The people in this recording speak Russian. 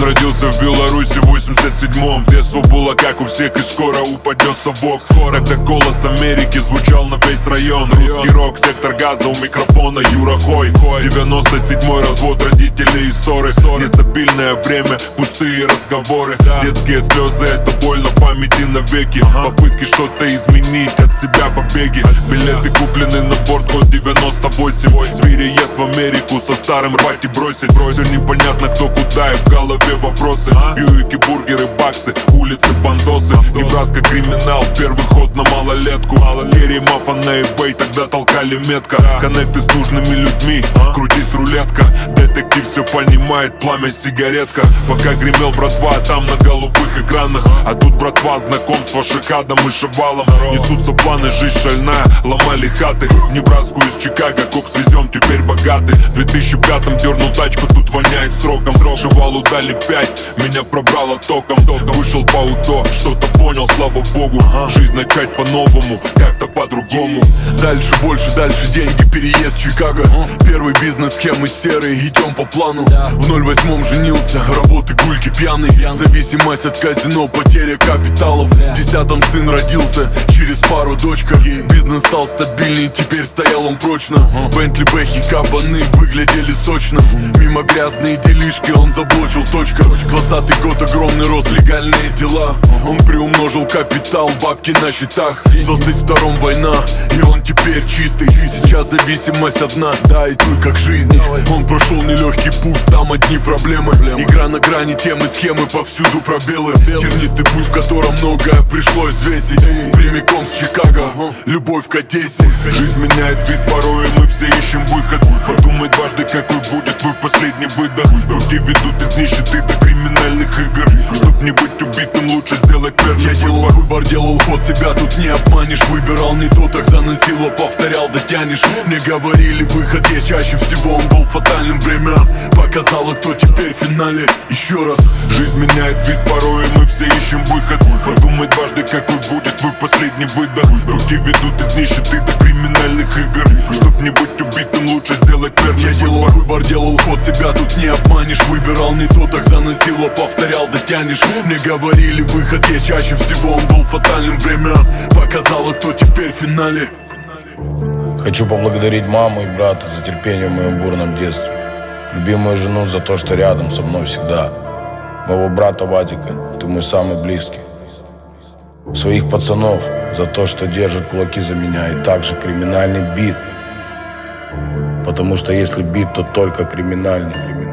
Он родился в Беларуси в 87-м. Детство было как у всех и скоро упадет совок. Тогда голос Америки звучал на весь район. Русский рок, сектор газа, у микрофона Юра Хой. 97-й развод родителей и ссоры. Нестабильное время, пустые разговоры. Детские слезы, это больно в памяти навеки. Попытки что-то изменить, от себя побеги. Билеты куплены на борт, год 98. Переезд в Америку, со старым рвать и бросить. Все непонятно кто куда и в голове вопросы. Бьюики, бургеры, баксы, улицы, бандосы. Небраска, криминал, первый ход на малолетку. Скерри, мафа на eBay, тогда толкали метко. Коннекты с нужными людьми, крутись рулетка. Детектив все понимает, пламя сигаретка. Пока гремел братва, там на голубых экранах. А тут братва, знакомство Шикадом и Шавалом. Несутся планы, жизнь шальная, ломали хаты. В Небраску из Чикаго, кокс везем, теперь богаты. В 2005-м дернул тачку, тут воняет сроком. Шавалу дали 5, меня пробрало током. Вышел по УДО, что-то понял, слава богу. Жизнь начать по-новому, как-то по-другому. Дальше, больше, дальше деньги, переезд Чикаго. Первый бизнес, схемы серые, идем по плану. В 08-м женился, работы, гульки, пьяный. Зависимость от казино, потеря капиталов. В 10-м сын родился, через пару дочка. Бизнес стал стабильней, теперь стоял он прочно. Бентли, бэхи, кабаны выглядели сочно. Мимо грязные делишки, он заблочил, точка. 20-й год, огромный рост, легальные дела. Он приумножил капитал, бабки на счетах. В 22-м война, и он теперь чистый. Сейчас зависимость одна, да и той как жизни. Он прошел нелегкий путь, там одни проблемы. Игра на грани, темы, схемы, повсюду пробелы. Тернистый путь, в котором многое пришлось взвесить. Прямиком с Чикаго, любовь к Одессе. Жизнь меняет вид порой, и мы все ищем выход. Подумай дважды, какой будет твой последний выдох. Люди ведут из нищеты до криминальных игр. Чтоб не быть убитым, лучше сделать первый. Я делал выбор, делал ход, себя тут не обманешь. Выбирал не то, так заносило, повторял, дотянешь. Мне говорили, выход есть, чаще всего он был фатальным. Время показало, кто теперь в финале. Еще раз. Жизнь меняет вид порой, и мы все ищем выход. Подумай дважды, какой будет твой последний выдох. Люди ведут из нищеты до криминальных игр. Чтоб не быть убитым, лучше сделать первый. Я делал выбор, делал ход, себя тут не обманешь. Выбирал не то, так заносило, повторял, дотянешь. Мне говорили, выход есть, чаще всего он был фатальным. Время показало, кто теперь в финале. Хочу поблагодарить маму и брата за терпение в моем бурном детстве. Любимую жену за то, что рядом со мной всегда. Моего брата Вадика, ты мой самый близкий. Своих пацанов за то, что держат кулаки за меня. И также криминальный бит. Потому что если бит, то только криминальный.